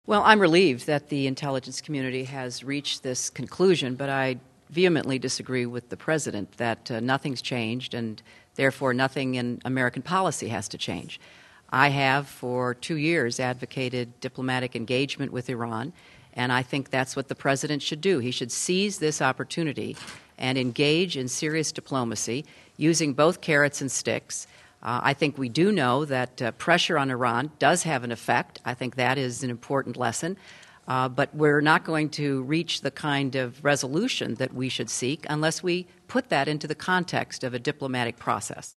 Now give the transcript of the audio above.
Well, I'm relieved that the intelligence community has reached this conclusion, but I vehemently disagree with the President that nothing's changed and therefore nothing in American policy has to change. I have for 2 years advocated diplomatic engagement with Iran, and I think that's what the President should do. He should seize this opportunity and engage in serious diplomacy using both carrots and sticks. I think we do know that pressure on Iran does have an effect. I think that is an important lesson. But we're not going to reach the kind of resolution that we should seek unless we put that into the context of a diplomatic process.